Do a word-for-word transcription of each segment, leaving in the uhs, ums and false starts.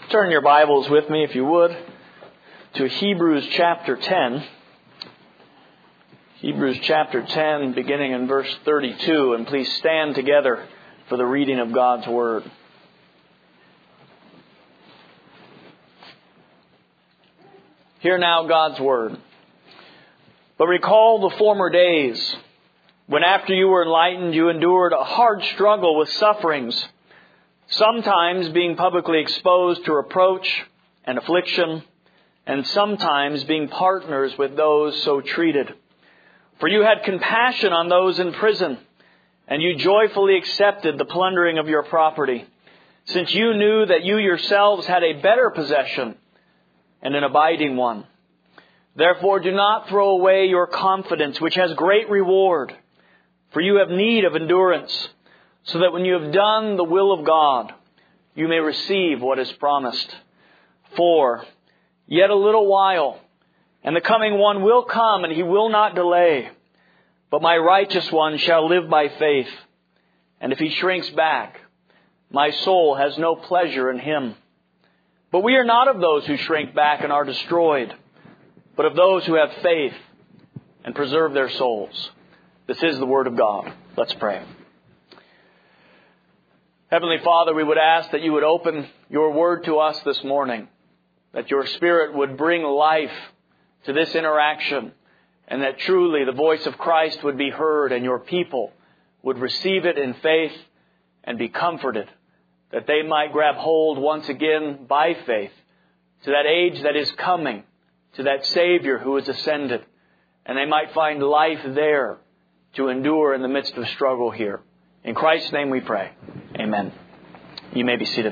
Turn your Bibles with me, if you would, to Hebrews chapter ten. Hebrews chapter ten, beginning in verse thirty-two. And please stand together for the reading of God's Word. Hear now God's Word. But recall the former days, when after you were enlightened, you endured a hard struggle with sufferings, sometimes being publicly exposed to reproach and affliction, and sometimes being partners with those so treated. For you had compassion on those in prison, and you joyfully accepted the plundering of your property, since you knew that you yourselves had a better possession and an abiding one. Therefore do not throw away your confidence, which has great reward, for you have need of endurance, so that when you have done the will of God, you may receive what is promised. For yet a little while, and the coming one will come, and he will not delay. But my righteous one shall live by faith. And if he shrinks back, my soul has no pleasure in him. But we are not of those who shrink back and are destroyed, but of those who have faith and preserve their souls. This is the word of God. Let's pray. Heavenly Father, we would ask that you would open your word to us this morning, that your Spirit would bring life to this interaction, and that truly the voice of Christ would be heard and your people would receive it in faith and be comforted, that they might grab hold once again by faith to that age that is coming, to that Savior who is ascended, and they might find life there to endure in the midst of struggle here. In Christ's name we pray. Amen. You may be seated.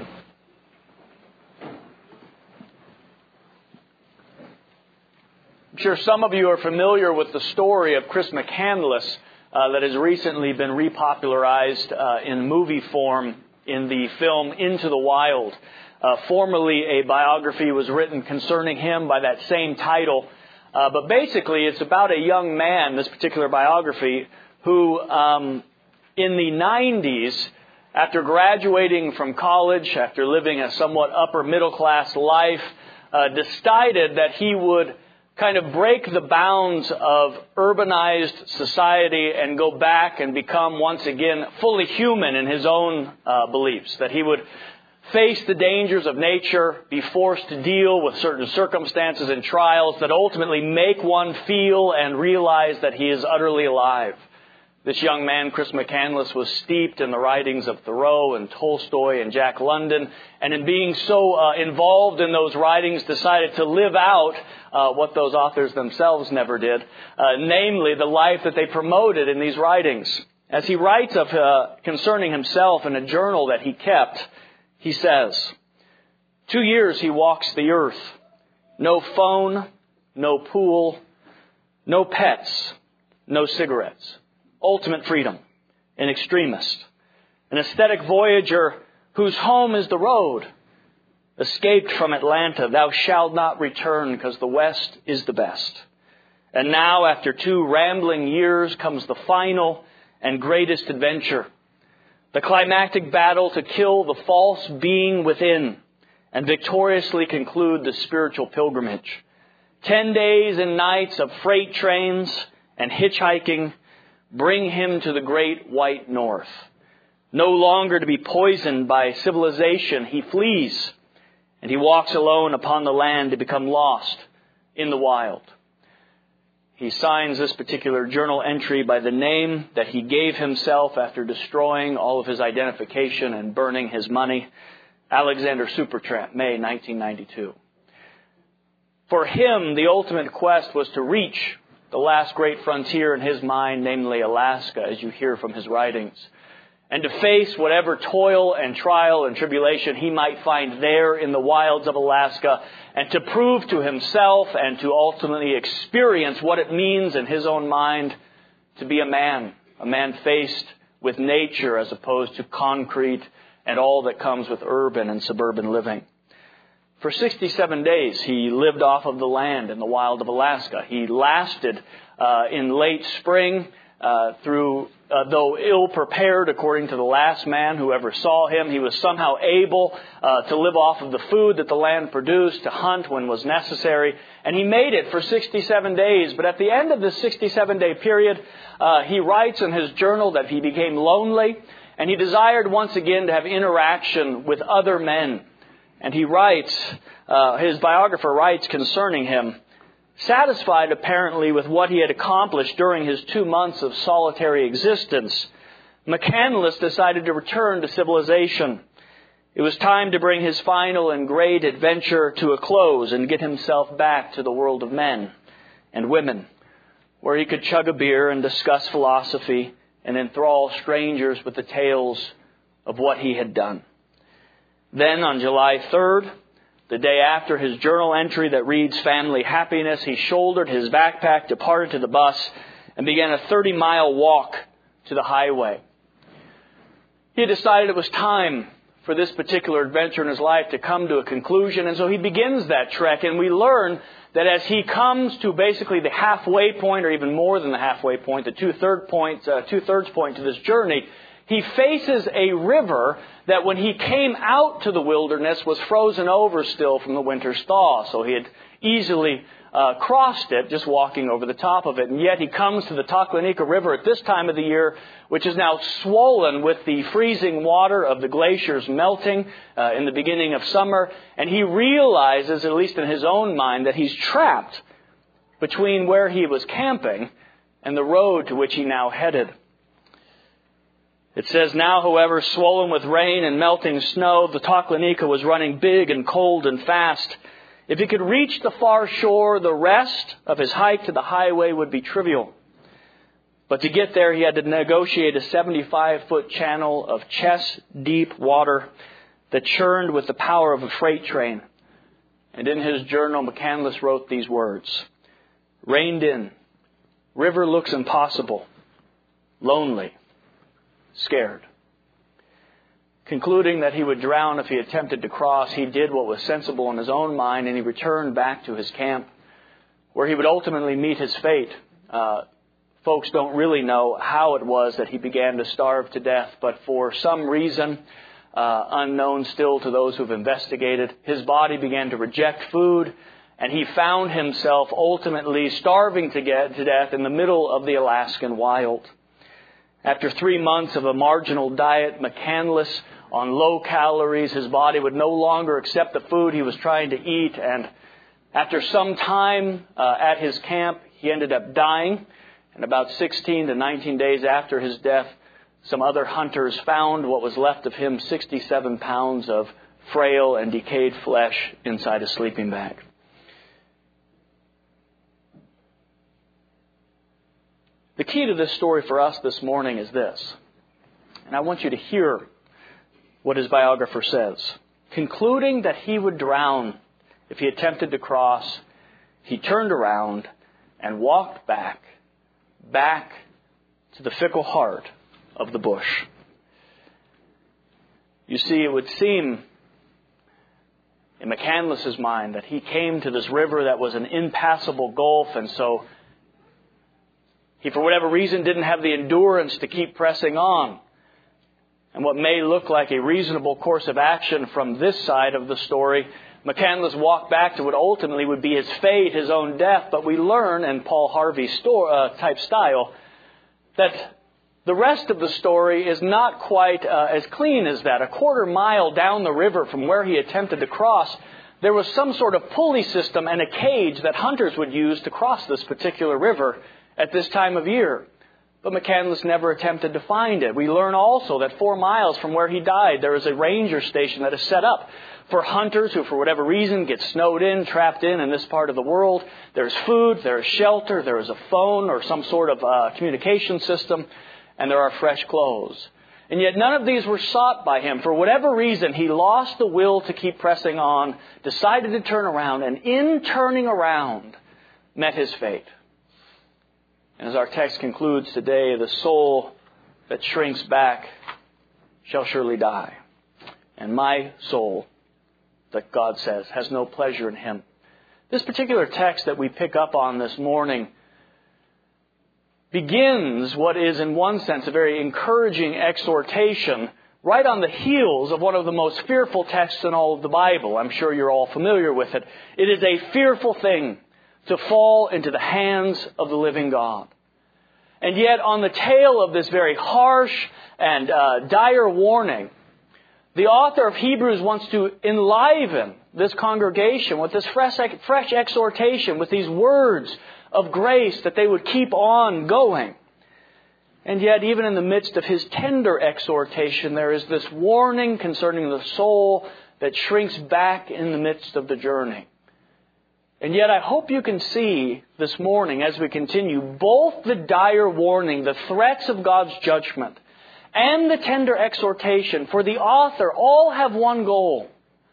I'm sure some of you are familiar with the story of Chris McCandless uh, that has recently been repopularized uh, in movie form in the film Into the Wild. Uh, formerly, a biography was written concerning him by that same title. Uh, but basically, it's about a young man, this particular biography, who um, in the nineties, after graduating from college, after living a somewhat upper middle class life, uh, decided that he would kind of break the bounds of urbanized society and go back and become once again fully human in his own uh, beliefs. That he would face the dangers of nature, be forced to deal with certain circumstances and trials that ultimately make one feel and realize that he is utterly alive. This young man, Chris McCandless, was steeped in the writings of Thoreau and Tolstoy and Jack London, and in being so uh, involved in those writings, decided to live out uh, what those authors themselves never did, uh, namely the life that they promoted in these writings. As he writes of uh, concerning himself in a journal that he kept, he says, two years he walks the earth, no phone, no pool, no pets, no cigarettes. Ultimate freedom, an extremist, an aesthetic voyager whose home is the road. Escaped from Atlanta, thou shalt not return, because the West is the best. And now, after two rambling years, comes the final and greatest adventure. The climactic battle to kill the false being within and victoriously conclude the spiritual pilgrimage. Ten days and nights of freight trains and hitchhiking bring him to the great white north. No longer to be poisoned by civilization, he flees, and he walks alone upon the land to become lost in the wild. He signs this particular journal entry by the name that he gave himself after destroying all of his identification and burning his money, Alexander Supertramp, May nineteen ninety-two. For him, the ultimate quest was to reach the last great frontier in his mind, namely Alaska, as you hear from his writings, and to face whatever toil and trial and tribulation he might find there in the wilds of Alaska, and to prove to himself and to ultimately experience what it means in his own mind to be a man, a man faced with nature as opposed to concrete and all that comes with urban and suburban living. For sixty-seven days, he lived off of the land in the wild of Alaska. He lasted uh, in late spring uh, through, uh, though ill-prepared according to the last man who ever saw him, he was somehow able uh, to live off of the food that the land produced, to hunt when was necessary. And he made it for sixty-seven days. But at the end of this sixty-seven day period, uh, he writes in his journal that he became lonely, and he desired once again to have interaction with other men. And he writes, uh, his biographer writes concerning him, satisfied apparently with what he had accomplished during his two months of solitary existence, McCandless decided to return to civilization. It was time to bring his final and great adventure to a close and get himself back to the world of men and women, where he could chug a beer and discuss philosophy and enthrall strangers with the tales of what he had done. Then on July third, the day after his journal entry that reads family happiness, he shouldered his backpack, departed to the bus, and began a thirty mile walk to the highway. He had decided it was time for this particular adventure in his life to come to a conclusion, and so he begins that trek, and we learn that as he comes to basically the halfway point, or even more than the halfway point, the two-third point, uh, two-thirds point to this journey, he faces a river that when he came out to the wilderness was frozen over still from the winter's thaw. So he had easily uh, crossed it just walking over the top of it. And yet he comes to the Toclanica River at this time of the year, which is now swollen with the freezing water of the glaciers melting uh, in the beginning of summer. And he realizes, at least in his own mind, that he's trapped between where he was camping and the road to which he now headed. It says, now, however, swollen with rain and melting snow, the Toclanica was running big and cold and fast. If he could reach the far shore, the rest of his hike to the highway would be trivial. But to get there, he had to negotiate a seventy-five foot channel of chest-deep water that churned with the power of a freight train. And in his journal, McCandless wrote these words, reined in, river looks impossible, lonely, scared. Concluding that he would drown if he attempted to cross, he did what was sensible in his own mind, and he returned back to his camp, where he would ultimately meet his fate. Uh, folks don't really know how it was that he began to starve to death, but for some reason, uh, unknown still to those who've investigated, his body began to reject food, and he found himself ultimately starving to, get to death in the middle of the Alaskan wild. After three months of a marginal diet, McCandless, on low calories, his body would no longer accept the food he was trying to eat. And after some time uh, at his camp, he ended up dying. And about sixteen to nineteen days after his death, some other hunters found what was left of him, sixty-seven pounds of frail and decayed flesh inside a sleeping bag. The key to this story for us this morning is this, and I want you to hear what his biographer says. Concluding that he would drown if he attempted to cross, he turned around and walked back, back to the fickle heart of the bush. You see, it would seem in McCandless's mind that he came to this river that was an impassable gulf, and so he, for whatever reason, didn't have the endurance to keep pressing on. And what may look like a reasonable course of action from this side of the story, McCandless walked back to what ultimately would be his fate, his own death. But we learn, in Paul Harvey sto- uh, type style, that the rest of the story is not quite uh, as clean as that. A quarter mile down the river from where he attempted to cross, there was some sort of pulley system and a cage that hunters would use to cross this particular river at this time of year. But McCandless never attempted to find it. We learn also that four miles from where he died, there is a ranger station that is set up for hunters who, for whatever reason, get snowed in, trapped in in this part of the world. There's food, there's shelter, there is a phone or some sort of uh, communication system, and there are fresh clothes. And yet none of these were sought by him. For whatever reason, he lost the will to keep pressing on, decided to turn around, and in turning around, met his fate. And as our text concludes today, the soul that shrinks back shall surely die. And my soul, that God says, has no pleasure in him. This particular text that we pick up on this morning begins what is in one sense a very encouraging exhortation right on the heels of one of the most fearful texts in all of the Bible. I'm sure you're all familiar with it. It is a fearful thing to fall into the hands of the living God. And yet on the tail of this very harsh and uh, dire warning, the author of Hebrews wants to enliven this congregation with this fresh, fresh exhortation, with these words of grace that they would keep on going. And yet, even in the midst of his tender exhortation, there is this warning concerning the soul that shrinks back in the midst of the journey. And yet, I hope you can see this morning as we continue both the dire warning, the threats of God's judgment, and the tender exhortation. For the author all have one goal: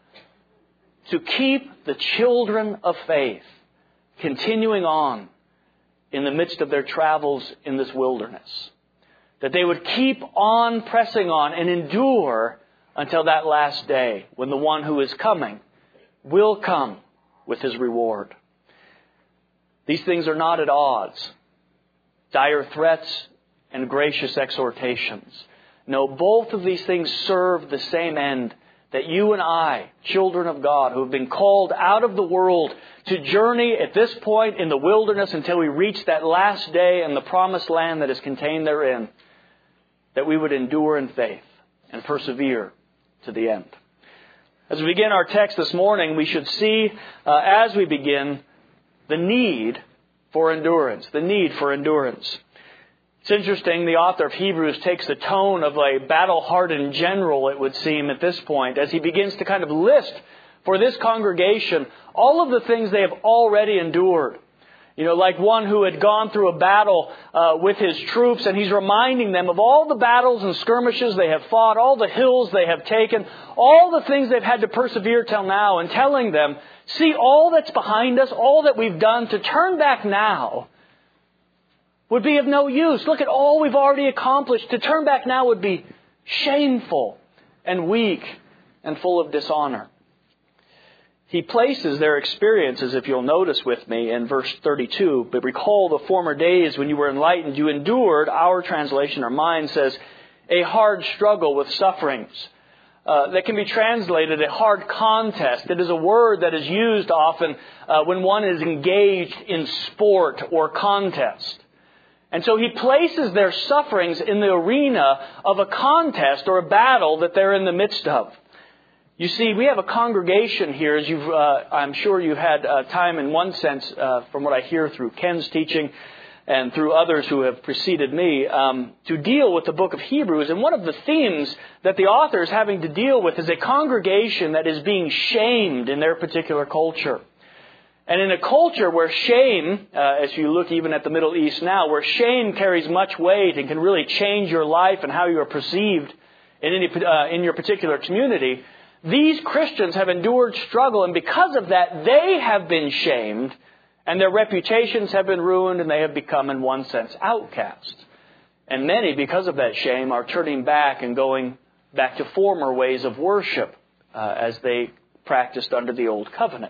to keep the children of faith continuing on in the midst of their travels in this wilderness. That they would keep on pressing on and endure until that last day when the one who is coming will come with his reward. These things are not at odds. Dire threats and gracious exhortations. No, both of these things serve the same end, that you and I, children of God, who have been called out of the world to journey at this point in the wilderness until we reach that last day and the promised land that is contained therein, that we would endure in faith and persevere to the end. As we begin our text this morning, we should see, uh, as we begin, the need for endurance. The need for endurance. It's interesting, the author of Hebrews takes the tone of a battle-hardened general, it would seem, at this point, as he begins to kind of list for this congregation all of the things they have already endured. You know, like one who had gone through a battle uh, with his troops, and he's reminding them of all the battles and skirmishes they have fought, all the hills they have taken, all the things they've had to persevere till now, and telling them, see all that's behind us, all that we've done, to turn back now would be of no use. Look at all we've already accomplished. To turn back now would be shameful and weak and full of dishonor. He places their experiences, if you'll notice with me, in verse thirty-two. But recall the former days when you were enlightened, you endured, our translation or mine says, a hard struggle with sufferings. Uh, that can be translated a hard contest. It is a word that is used often uh, when one is engaged in sport or contest. And so he places their sufferings in the arena of a contest or a battle that they're in the midst of. You see, we have a congregation here, as you've, uh, I'm sure you've had uh, time in one sense, uh, from what I hear through Ken's teaching and through others who have preceded me, um, to deal with the book of Hebrews. And one of the themes that the author is having to deal with is a congregation that is being shamed in their particular culture. And in a culture where shame, uh, as you look even at the Middle East now, where shame carries much weight and can really change your life and how you are perceived in any uh, in your particular community, these Christians have endured struggle, and because of that, they have been shamed, and their reputations have been ruined, and they have become, in one sense, outcasts. And many, because of that shame, are turning back and going back to former ways of worship uh, as they practiced under the Old Covenant.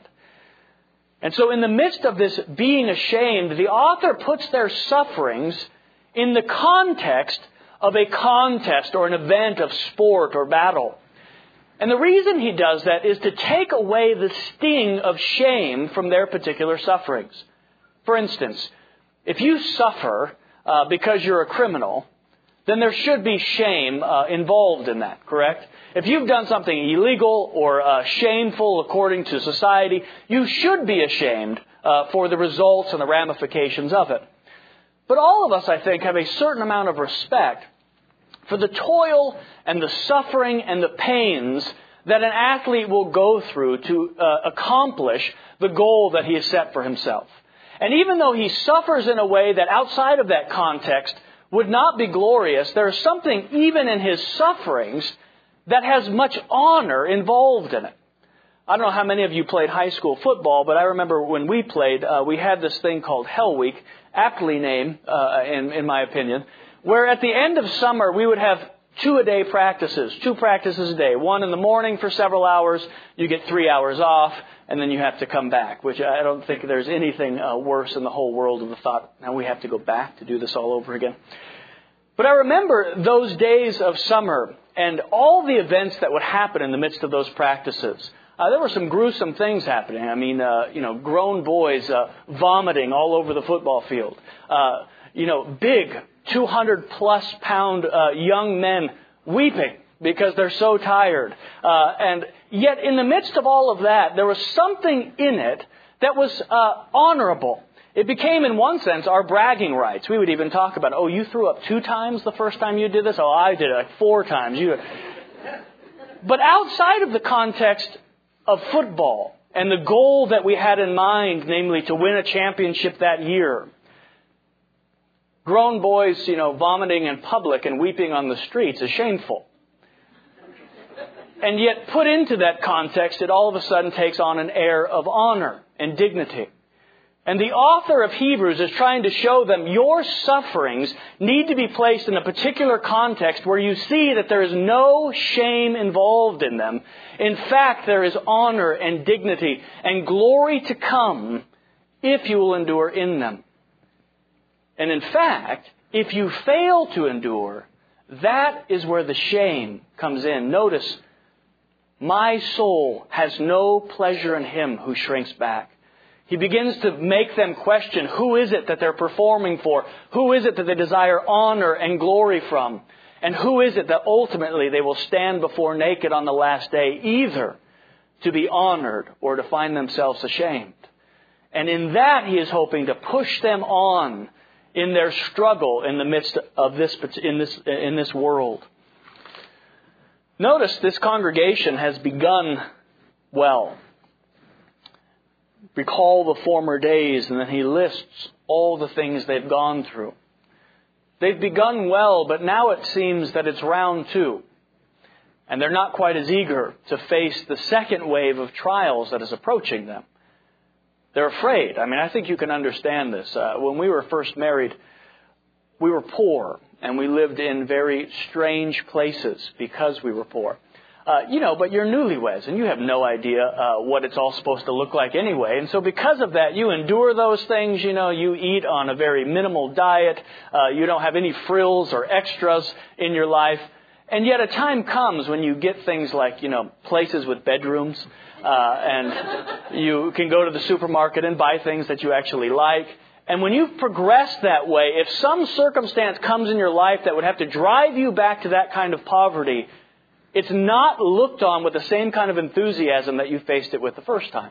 And so in the midst of this being ashamed, the author puts their sufferings in the context of a contest or an event of sport or battle. And the reason he does that is to take away the sting of shame from their particular sufferings. For instance, if you suffer uh, because you're a criminal, then there should be shame uh, involved in that, correct? If you've done something illegal or uh, shameful according to society, you should be ashamed uh, for the results and the ramifications of it. But all of us, I think, have a certain amount of respect for the toil and the suffering and the pains that an athlete will go through to uh, accomplish the goal that he has set for himself. And even though he suffers in a way that outside of that context would not be glorious, there is something even in his sufferings that has much honor involved in it. I don't know how many of you played high school football, but I remember when we played, uh, we had this thing called Hell Week, aptly named, uh, in, in my opinion, where at the end of summer we would have two-a-day practices, two practices a day. One in the morning for several hours, you get three hours off. and then you have to come back, which I don't think there's anything uh, worse in the whole world of the thought, now we have to go back to do this all over again. But I remember those days of summer and all the events that would happen in the midst of those practices. Uh, there were some gruesome things happening. I mean, uh, you know, grown boys uh, vomiting all over the football field. Uh, you know, big two hundred plus pound uh, young men weeping because they're so tired. Uh, and yet in the midst of all of that, there was something in it that was uh, honorable. It became, in one sense, our bragging rights. We would even talk about, oh, you threw up two times the first time you did this? Oh, I did it like four times. You. But outside of the context of football and the goal that we had in mind, namely to win a championship that year, grown boys, you know, vomiting in public and weeping on the streets is shameful. And yet put into that context, it all of a sudden takes on an air of honor and dignity. And the author of Hebrews is trying to show them your sufferings need to be placed in a particular context where you see that there is no shame involved in them. In fact, there is honor and dignity and glory to come if you will endure in them. And in fact, if you fail to endure, that is where the shame comes in. Notice, my soul has no pleasure in him who shrinks back. He begins to make them question, who is it that they're performing for? Who is it that they desire honor and glory from? And who is it that ultimately they will stand before naked on the last day, either to be honored or to find themselves ashamed? And in that he is hoping to push them on in their struggle in the midst of this, in this, in this world. Notice this congregation has begun well. Recall the former days, and then he lists all the things they've gone through. They've begun well, but now it seems that it's round two. And they're not quite as eager to face the second wave of trials that is approaching them. They're afraid. I mean, I think you can understand this. Uh, when we were first married, we were poor, and we lived in very strange places because we were poor. Uh, you know, but you're newlyweds and you have no idea uh, what it's all supposed to look like anyway. And so because of that, you endure those things. You know, you eat on a very minimal diet. Uh, you don't have any frills or extras in your life. And yet a time comes when you get things like, you know, places with bedrooms. Uh, and you can go to the supermarket and buy things that you actually like. And when you've progressed that way, if some circumstance comes in your life that would have to drive you back to that kind of poverty, it's not looked on with the same kind of enthusiasm that you faced it with the first time.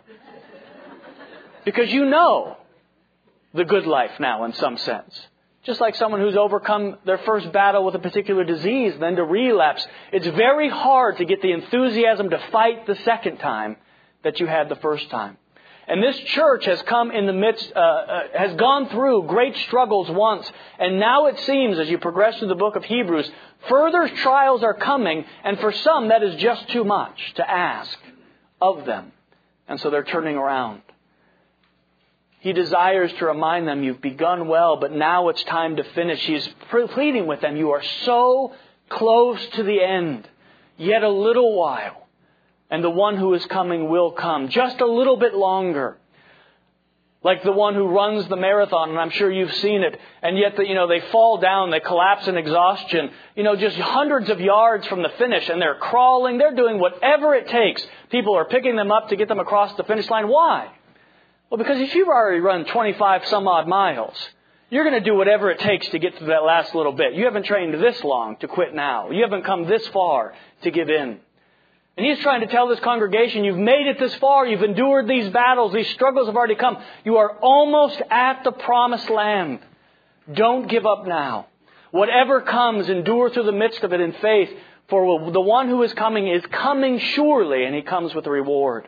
Because you know the good life now in some sense. Just like someone who's overcome their first battle with a particular disease, then to relapse. It's very hard to get the enthusiasm to fight the second time that you had the first time. And this church has come in the midst, uh, uh, has gone through great struggles once. And now it seems, as you progress through the book of Hebrews, further trials are coming. And for some, that is just too much to ask of them. And so they're turning around. He desires to remind them, you've begun well, but now it's time to finish. He's pleading with them, you are so close to the end. Yet a little while. And the one who is coming will come. Just a little bit longer. Like the one who runs the marathon, and I'm sure you've seen it. And yet, the, you know, they fall down, they collapse in exhaustion. You know, just hundreds of yards from the finish. And they're crawling, they're doing whatever it takes. People are picking them up to get them across the finish line. Why? Well, because if you've already run twenty-five some odd miles, you're going to do whatever it takes to get to that last little bit. You haven't trained this long to quit now. You haven't come this far to give in. And he's trying to tell this congregation, you've made it this far. You've endured these battles. These struggles have already come. You are almost at the promised land. Don't give up now. Whatever comes, endure through the midst of it in faith. For the one who is coming is coming surely, and he comes with a reward.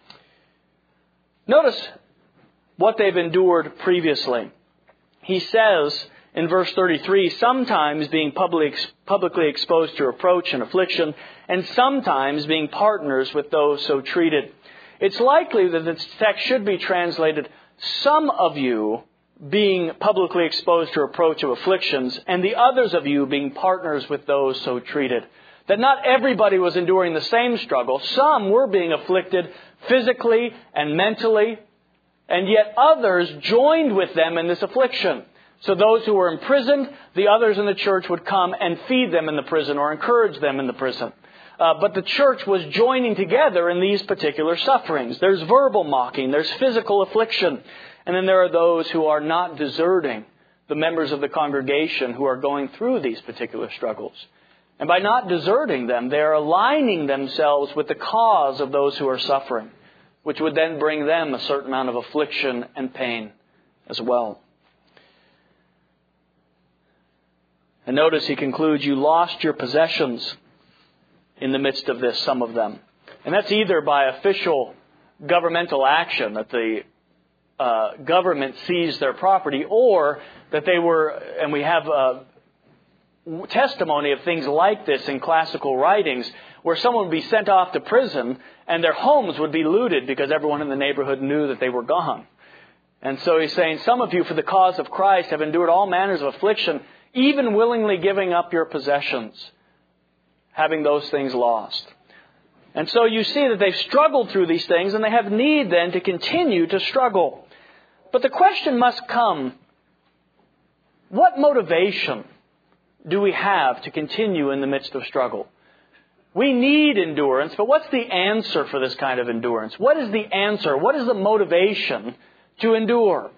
Notice what they've endured previously. He says in verse thirty-three, sometimes being publicly, publicly exposed to reproach and affliction, and sometimes being partners with those so treated. It's likely that this text should be translated, some of you being publicly exposed to reproach of afflictions, and the others of you being partners with those so treated. That not everybody was enduring the same struggle. Some were being afflicted physically and mentally, and yet others joined with them in this affliction. So those who were imprisoned, the others in the church would come and feed them in the prison or encourage them in the prison. Uh, but the church was joining together in these particular sufferings. There's verbal mocking, there's physical affliction, and then there are those who are not deserting the members of the congregation who are going through these particular struggles. And by not deserting them, they are aligning themselves with the cause of those who are suffering, which would then bring them a certain amount of affliction and pain as well. And notice he concludes, you lost your possessions in the midst of this, some of them. And that's either by official governmental action, that the uh, government seized their property, or that they were, and we have uh, testimony of things like this in classical writings, where someone would be sent off to prison and their homes would be looted because everyone in the neighborhood knew that they were gone. And so he's saying, some of you for the cause of Christ have endured all manners of affliction, even willingly giving up your possessions, having those things lost. And so you see that they've struggled through these things, and they have need then to continue to struggle. But the question must come, what motivation do we have to continue in the midst of struggle? We need endurance, but what's the answer for this kind of endurance? What is the answer? What is the motivation to endure?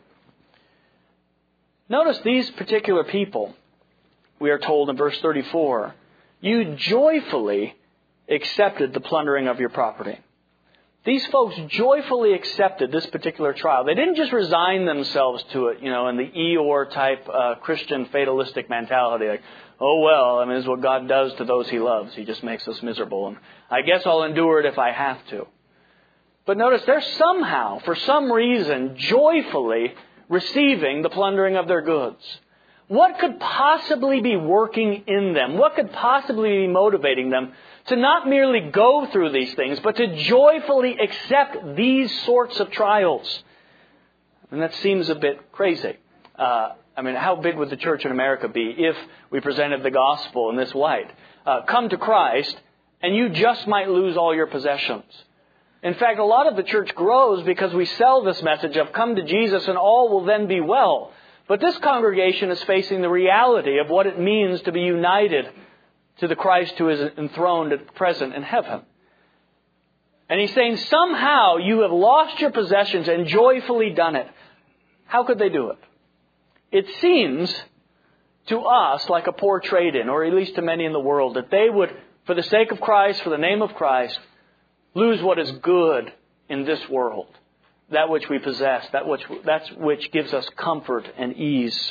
Notice these particular people, we are told in verse thirty-four, you joyfully accepted the plundering of your property. These folks joyfully accepted this particular trial. They didn't just resign themselves to it, you know, in the Eeyore type uh, Christian fatalistic mentality. Like, oh, well, I mean, this is what God does to those He loves. He just makes us miserable. And I guess I'll endure it if I have to. But notice they're somehow, for some reason, joyfully receiving the plundering of their goods. What could possibly be working in them? What could possibly be motivating them to not merely go through these things, but to joyfully accept these sorts of trials? And that seems a bit crazy. Uh, I mean, how big would the church in America be if we presented the gospel in this light? Uh, come to Christ, and you just might lose all your possessions. In fact, a lot of the church grows because we sell this message of come to Jesus and all will then be well. But this congregation is facing the reality of what it means to be united to the Christ who is enthroned at present in heaven. And he's saying somehow you have lost your possessions and joyfully done it. How could they do it? It seems to us like a poor trade-in, or at least to many in the world, that they would, for the sake of Christ, for the name of Christ, lose what is good in this world. That which we possess, that which, that's which gives us comfort and ease.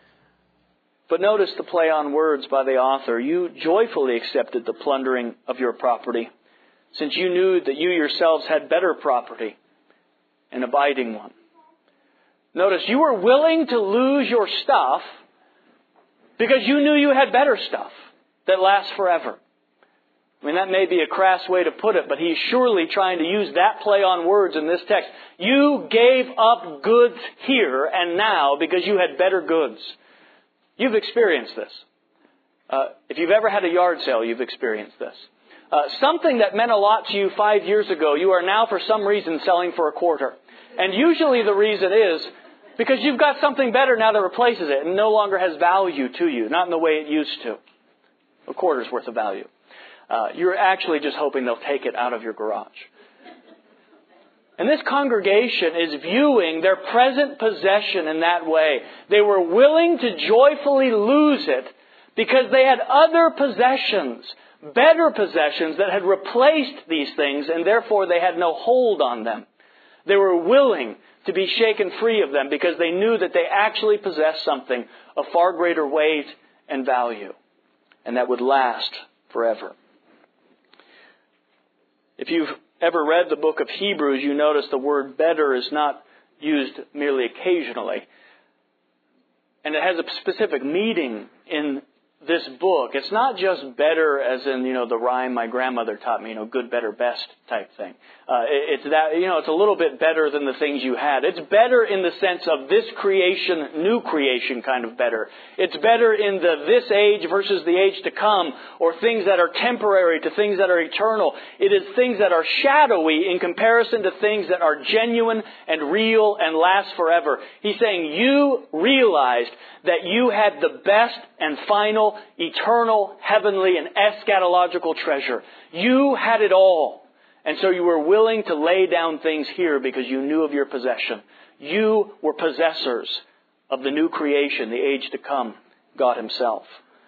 But notice the play on words by the author. You joyfully accepted the plundering of your property, since you knew that you yourselves had better property, an abiding one. Notice, you were willing to lose your stuff because you knew you had better stuff that lasts forever. I mean, that may be a crass way to put it, but he's surely trying to use that play on words in this text. You gave up goods here and now because you had better goods. You've experienced this. Uh, if you've ever had a yard sale, you've experienced this. Uh, something that meant a lot to you five years ago, you are now for some reason selling for a quarter. And usually the reason is because you've got something better now that replaces it and no longer has value to you, not in the way it used to. A quarter's worth of value. Uh, you're actually just hoping they'll take it out of your garage. And this congregation is viewing their present possession in that way. They were willing to joyfully lose it because they had other possessions, better possessions that had replaced these things, and therefore they had no hold on them. They were willing to be shaken free of them because they knew that they actually possessed something of far greater weight and value, and that would last forever. If you've ever read the book of Hebrews, you notice the word better is not used merely occasionally. And it has a specific meaning in this book, it's not just better as in, you know, the rhyme my grandmother taught me, you know, good, better, best type thing. Uh, it, it's that, you know, it's a little bit better than the things you had. It's better in the sense of this creation, new creation kind of better. It's better in the this age versus the age to come, or things that are temporary to things that are eternal. It is things that are shadowy in comparison to things that are genuine and real and last forever. He's saying you realized that you had the best and final, eternal, heavenly, and eschatological treasure. You had it all. And so you were willing to lay down things here because you knew of your possession. You were possessors of the new creation, the age to come, God Himself.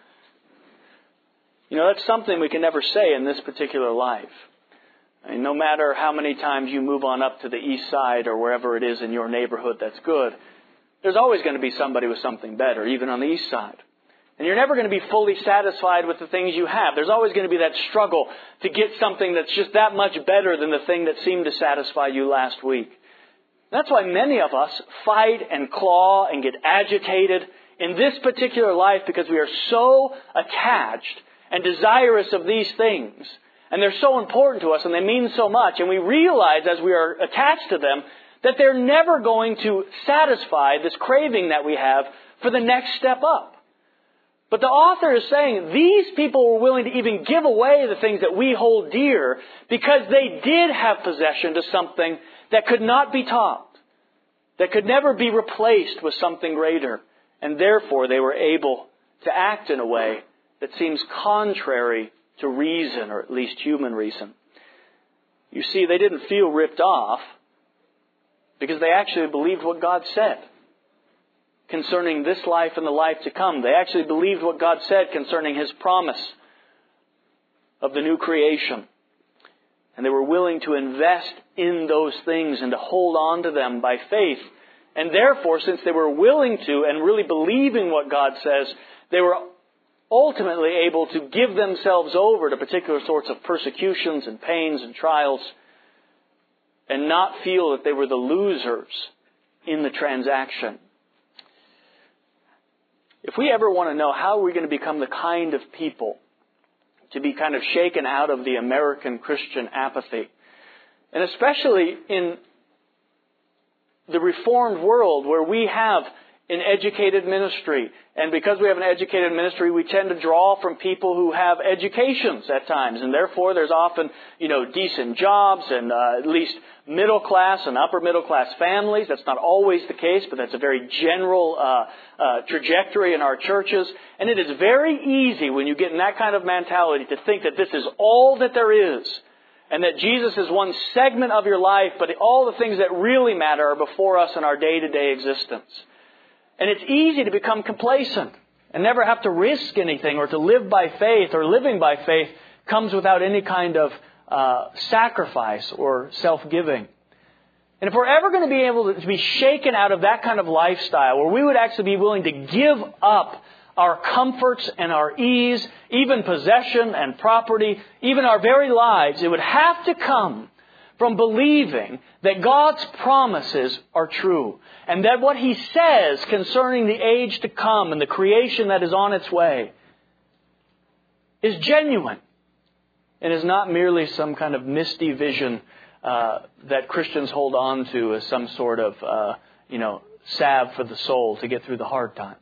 You know, that's something we can never say in this particular life. I mean, no matter how many times you move on up to the east side or wherever it is in your neighborhood that's good, there's always going to be somebody with something better, even on the east side. And you're never going to be fully satisfied with the things you have. There's always going to be that struggle to get something that's just that much better than the thing that seemed to satisfy you last week. That's why many of us fight and claw and get agitated in this particular life, because we are so attached and desirous of these things. And they're so important to us and they mean so much. And we realize as we are attached to them that they're never going to satisfy this craving that we have for the next step up. But the author is saying these people were willing to even give away the things that we hold dear because they did have possession to something that could not be taught, that could never be replaced with something greater. And therefore they were able to act in a way that seems contrary to reason, or at least human reason. You see, they didn't feel ripped off because they actually believed what God said concerning this life and the life to come. They actually believed what God said concerning His promise of the new creation. And they were willing to invest in those things and to hold on to them by faith. And therefore, since they were willing to and really believing what God says, they were ultimately able to give themselves over to particular sorts of persecutions and pains and trials, and not feel that they were the losers in the transaction. If we ever want to know how we're going to become the kind of people to be kind of shaken out of the American Christian apathy, and especially in the Reformed world where we have an educated ministry, and because we have an educated ministry, we tend to draw from people who have educations at times, and therefore there's often, you know, decent jobs and uh, at least middle class and upper middle class families. That's not always the case, but that's a very general uh, uh, trajectory in our churches. And it is very easy when you get in that kind of mentality to think that this is all that there is, and that Jesus is one segment of your life, but all the things that really matter are before us in our day-to-day existence. And it's easy to become complacent and never have to risk anything, or to live by faith, or living by faith comes without any kind of uh, sacrifice or self-giving. And if we're ever going to be able to be shaken out of that kind of lifestyle, where we would actually be willing to give up our comforts and our ease, even possession and property, even our very lives, it would have to come from believing that God's promises are true, and that what He says concerning the age to come and the creation that is on its way is genuine and is not merely some kind of misty vision uh, that Christians hold on to as some sort of, uh, you know, salve for the soul to get through the hard times.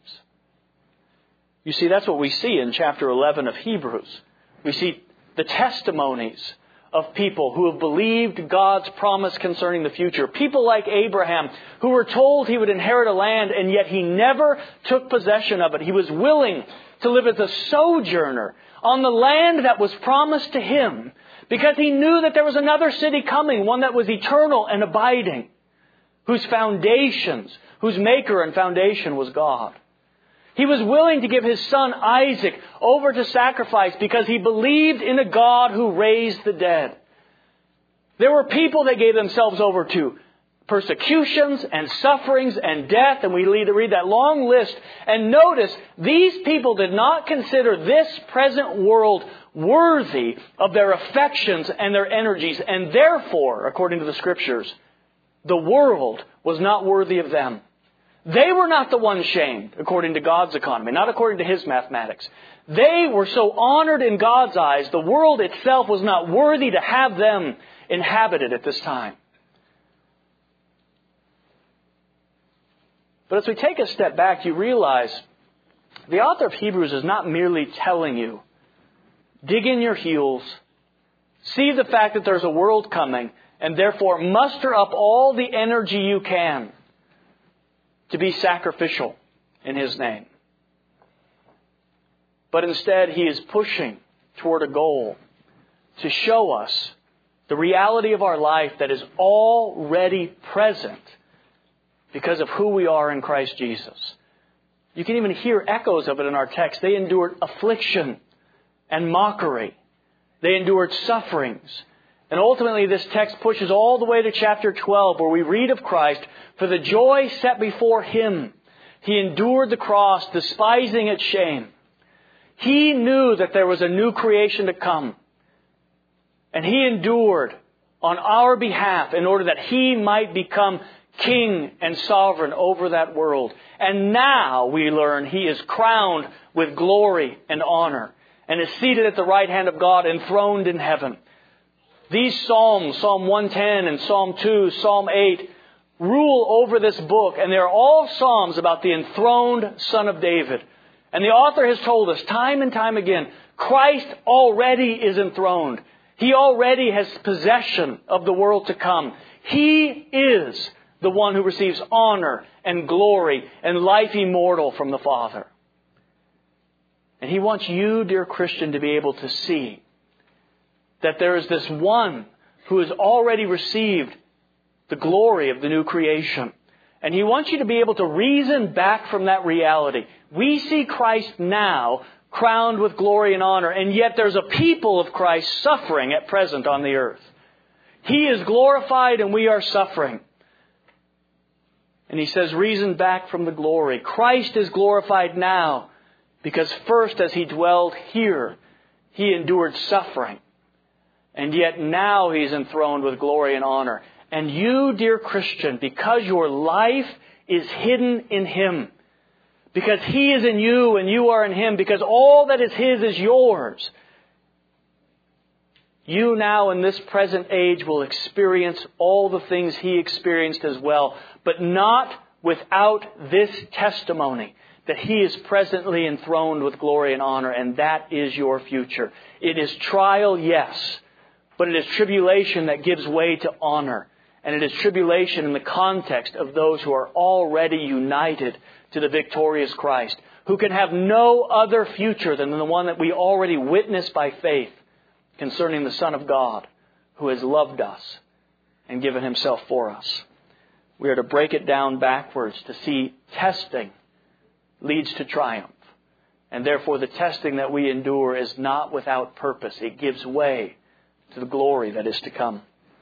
You see, that's what we see in chapter eleven of Hebrews. We see the testimonies of people who have believed God's promise concerning the future. People like Abraham, who were told he would inherit a land, and yet he never took possession of it. He was willing to live as a sojourner on the land that was promised to him, because he knew that there was another city coming, one that was eternal and abiding, whose foundations, whose maker and foundation was God. He was willing to give his son Isaac over to sacrifice because he believed in a God who raised the dead. There were people that gave themselves over to persecutions and sufferings and death, and we read that long list. And notice, these people did not consider this present world worthy of their affections and their energies, and therefore, according to the Scriptures, the world was not worthy of them. They were not the ones shamed according to God's economy, not according to His mathematics. They were so honored in God's eyes, the world itself was not worthy to have them inhabited at this time. But as we take a step back, you realize the author of Hebrews is not merely telling you, dig in your heels, see the fact that there's a world coming, and therefore muster up all the energy you can to be sacrificial in His name. But instead, he is pushing toward a goal to show us the reality of our life that is already present because of who we are in Christ Jesus. You can even hear echoes of it in our text. They endured affliction and mockery. They endured sufferings. And ultimately, this text pushes all the way to chapter twelve, where we read of Christ, for the joy set before Him, He endured the cross, despising its shame. He knew that there was a new creation to come. And He endured on our behalf in order that He might become King and sovereign over that world. And now we learn He is crowned with glory and honor and is seated at the right hand of God, enthroned in heaven. These Psalms, Psalm one ten and Psalm two, Psalm eight, rule over this book. And they're all Psalms about the enthroned Son of David. And the author has told us time and time again, Christ already is enthroned. He already has possession of the world to come. He is the one who receives honor and glory and life immortal from the Father. And He wants you, dear Christian, to be able to see that there is this one who has already received the glory of the new creation. And He wants you to be able to reason back from that reality. We see Christ now crowned with glory and honor, and yet there's a people of Christ suffering at present on the earth. He is glorified and we are suffering. And He says, reason back from the glory. Christ is glorified now because first as He dwelled here, He endured suffering. And yet now He's enthroned with glory and honor. And you, dear Christian, because your life is hidden in Him, because He is in you and you are in Him, because all that is His is yours, you now in this present age will experience all the things He experienced as well, but not without this testimony that He is presently enthroned with glory and honor, and that is your future. It is trial, yes, but it is tribulation that gives way to honor. And it is tribulation in the context of those who are already united to the victorious Christ, who can have no other future than the one that we already witness by faith concerning the Son of God, who has loved us and given Himself for us. We are to break it down backwards to see testing leads to triumph. And therefore the testing that we endure is not without purpose. It gives way to the glory that is to come.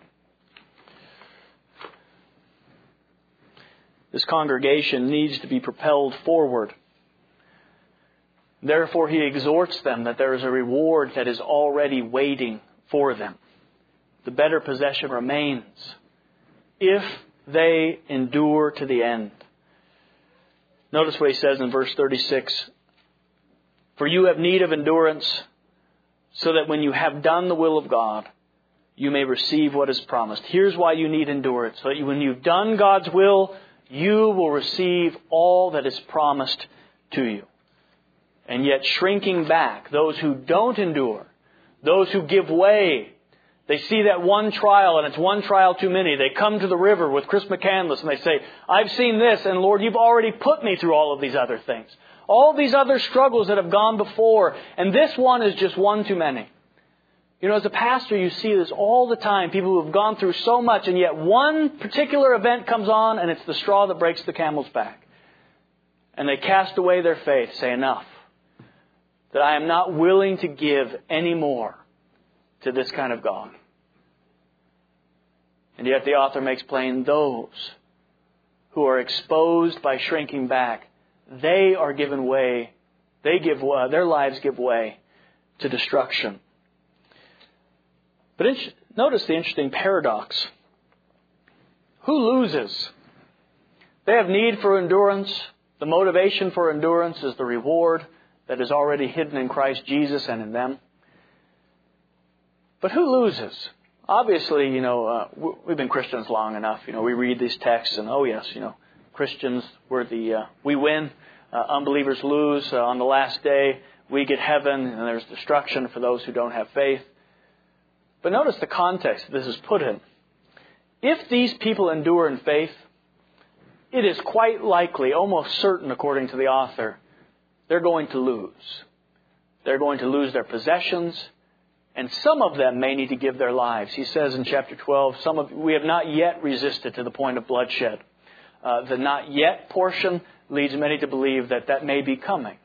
This congregation needs to be propelled forward. Therefore, he exhorts them that there is a reward that is already waiting for them. The better possession remains if they endure to the end. Notice what he says in verse thirty-six. For you have need of endurance, so that when you have done the will of God, you may receive what is promised. Here's why you need endurance. So that when you've done God's will, you will receive all that is promised to you. And yet shrinking back, those who don't endure, those who give way, they see that one trial and it's one trial too many. They come to the river with Chris McCandless and they say, I've seen this and Lord, you've already put me through all of these other things. All these other struggles that have gone before. And this one is just one too many. You know, as a pastor, you see this all the time. People who have gone through so much, and yet one particular event comes on, and it's the straw that breaks the camel's back. And they cast away their faith, say, enough. That I am not willing to give any more to this kind of God. And yet the author makes plain those who are exposed by shrinking back, they are given way, they give uh, their lives give way to destruction. But notice the interesting paradox. Who loses? They have need for endurance. The motivation for endurance is the reward that is already hidden in Christ Jesus and in them. But who loses? Obviously, you know, uh, we've been Christians long enough. You know, we read these texts and, oh yes, you know, Christians, we're the, uh, we win. Uh, unbelievers lose. Uh, on the last day, we get heaven, and there's destruction for those who don't have faith. But notice the context this is put in. If these people endure in faith, it is quite likely, almost certain according to the author, they're going to lose. They're going to lose their possessions, and some of them may need to give their lives. He says in chapter twelve, some of we have not yet resisted to the point of bloodshed. Uh, the not yet portion leads many to believe that that may be coming.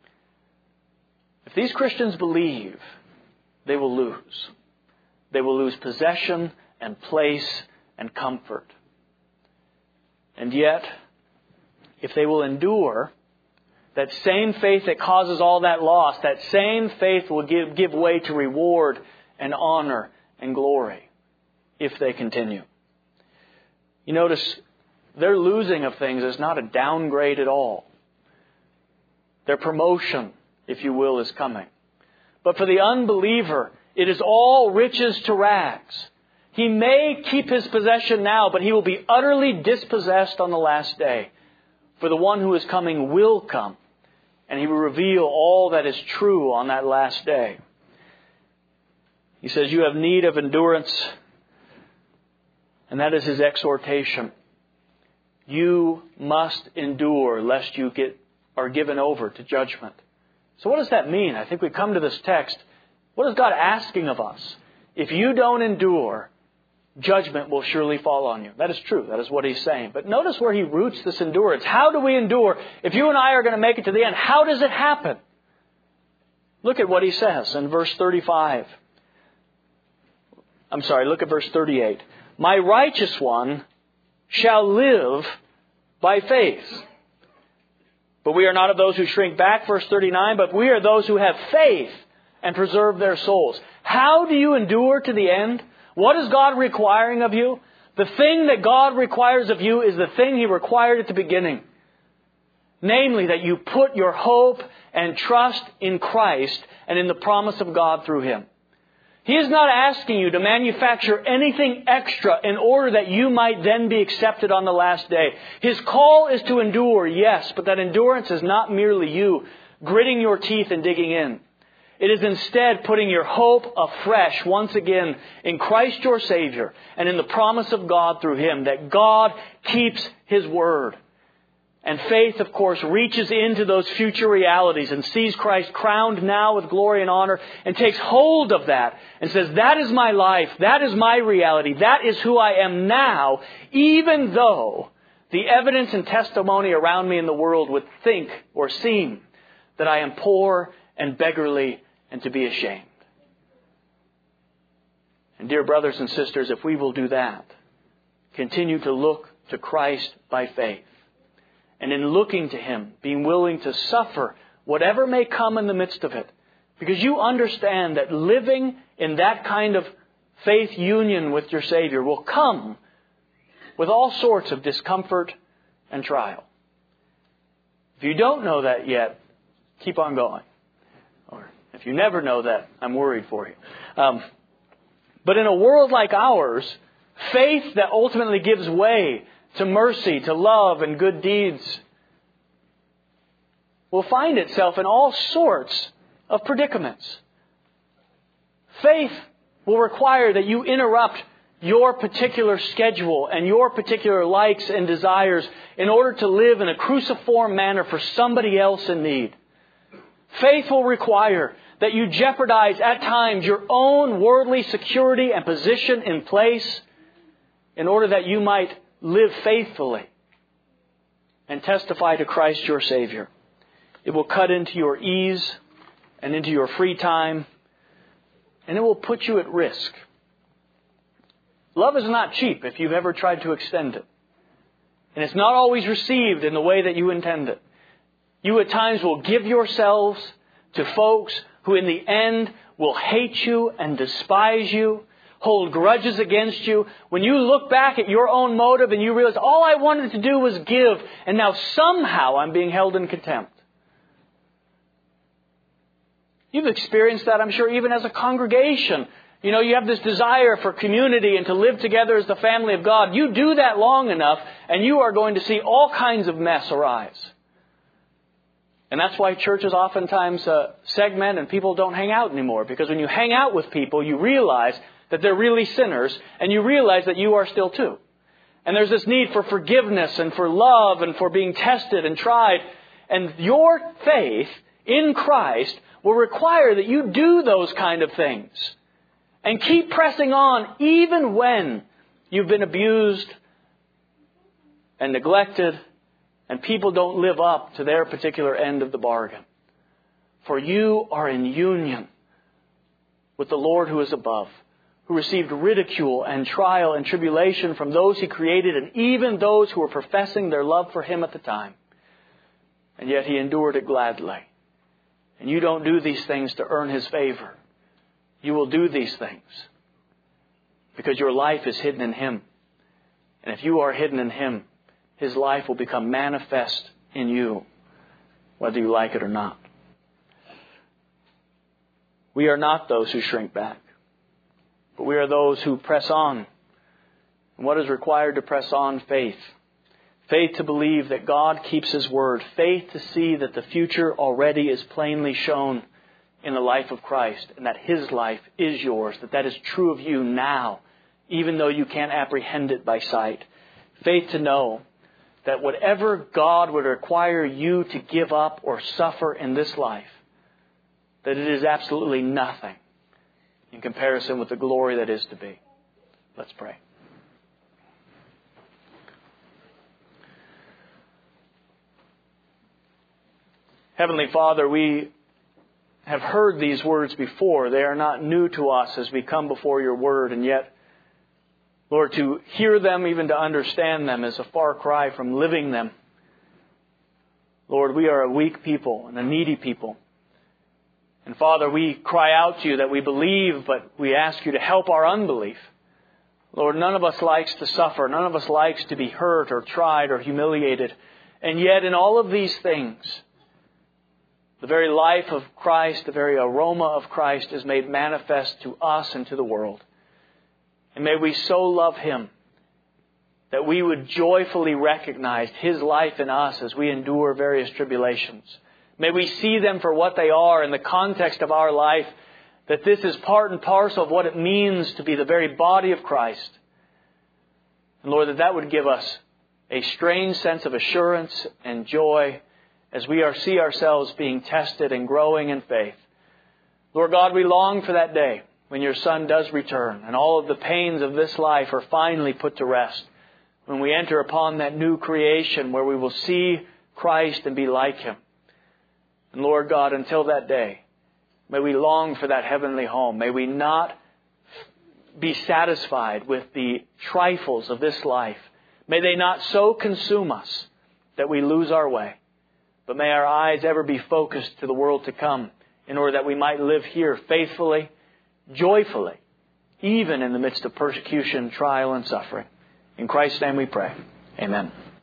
If these Christians believe, they will lose. They will lose possession and place and comfort. And yet, if they will endure, that same faith that causes all that loss, that same faith will give, give way to reward and honor and glory if they continue. You notice, their losing of things is not a downgrade at all. Their promotion, if you will, is coming. But for the unbeliever, it is all riches to rags. He may keep his possession now, but he will be utterly dispossessed on the last day. For the one who is coming will come, and he will reveal all that is true on that last day. He says, you have need of endurance, and that is his exhortation. You must endure lest you get are given over to judgment. So what does that mean? I think we come to this text. What is God asking of us? If you don't endure, judgment will surely fall on you. That is true. That is what He's saying. But notice where He roots this endurance. How do we endure? If you and I are going to make it to the end, how does it happen? Look at what He says in verse thirty-five. I'm sorry, look at verse thirty-eight. My righteous one shall live by faith. But we are not of those who shrink back, verse thirty-nine, but we are those who have faith and preserve their souls. How do you endure to the end? What is God requiring of you? The thing that God requires of you is the thing He required at the beginning. Namely, that you put your hope and trust in Christ and in the promise of God through Him. He is not asking you to manufacture anything extra in order that you might then be accepted on the last day. His call is to endure, yes, but that endurance is not merely you gritting your teeth and digging in. It is instead putting your hope afresh once again in Christ your Savior and in the promise of God through Him, that God keeps His word. And faith, of course, reaches into those future realities and sees Christ crowned now with glory and honor and takes hold of that and says, that is my life, that is my reality, that is who I am now, even though the evidence and testimony around me in the world would think or seem that I am poor and beggarly and to be ashamed. And dear brothers and sisters, if we will do that, continue to look to Christ by faith, and in looking to Him, being willing to suffer whatever may come in the midst of it, because you understand that living in that kind of faith union with your Savior will come with all sorts of discomfort and trial. If you don't know that yet, keep on going. Or if you never know that, I'm worried for you. Um, but in a world like ours, faith that ultimately gives way to mercy, to love and good deeds, will find itself in all sorts of predicaments. Faith will require that you interrupt your particular schedule and your particular likes and desires in order to live in a cruciform manner for somebody else in need. Faith will require that you jeopardize at times your own worldly security and position in place in order that you might live faithfully and testify to Christ your Savior. It will cut into your ease and into your free time, and it will put you at risk. Love is not cheap if you've ever tried to extend it. And it's not always received in the way that you intend it. You at times will give yourselves to folks who in the end will hate you and despise you, hold grudges against you, when you look back at your own motive and you realize all I wanted to do was give, and now somehow I'm being held in contempt. You've experienced that, I'm sure, even as a congregation. You know, you have this desire for community and to live together as the family of God. You do that long enough, and you are going to see all kinds of mess arise. And that's why churches oftentimes uh, segment and people don't hang out anymore. Because when you hang out with people, you realize that they're really sinners, and you realize that you are still too. And there's this need for forgiveness and for love and for being tested and tried. And your faith in Christ will require that you do those kind of things. And keep pressing on even when you've been abused and neglected and people don't live up to their particular end of the bargain. For you are in union with the Lord who is above, who received ridicule and trial and tribulation from those He created and even those who were professing their love for Him at the time. And yet He endured it gladly. And you don't do these things to earn His favor. You will do these things because your life is hidden in Him. And if you are hidden in Him, His life will become manifest in you, whether you like it or not. We are not those who shrink back, but we are those who press on. And what is required to press on? Faith. Faith to believe that God keeps His word. Faith to see that the future already is plainly shown in the life of Christ, and that His life is yours, that that is true of you now, even though you can't apprehend it by sight. Faith to know that whatever God would require you to give up or suffer in this life, that it is absolutely nothing in comparison with the glory that is to be. Let's pray. Heavenly Father, we have heard these words before. They are not new to us as we come before Your Word. And yet, Lord, to hear them, even to understand them, is a far cry from living them. Lord, we are a weak people and a needy people. And Father, we cry out to You that we believe, but we ask You to help our unbelief. Lord, none of us likes to suffer. None of us likes to be hurt or tried or humiliated. And yet in all of these things, the very life of Christ, the very aroma of Christ is made manifest to us and to the world. And may we so love Him that we would joyfully recognize His life in us as we endure various tribulations. May we see them for what they are in the context of our life, that this is part and parcel of what it means to be the very body of Christ. And Lord, that that would give us a strange sense of assurance and joy as we are see ourselves being tested and growing in faith. Lord God, we long for that day when Your Son does return and all of the pains of this life are finally put to rest. When we enter upon that new creation where we will see Christ and be like Him. And Lord God, until that day, may we long for that heavenly home. May we not be satisfied with the trifles of this life. May they not so consume us that we lose our way. But may our eyes ever be focused to the world to come in order that we might live here faithfully, joyfully, even in the midst of persecution, trial, and suffering. In Christ's name we pray. Amen.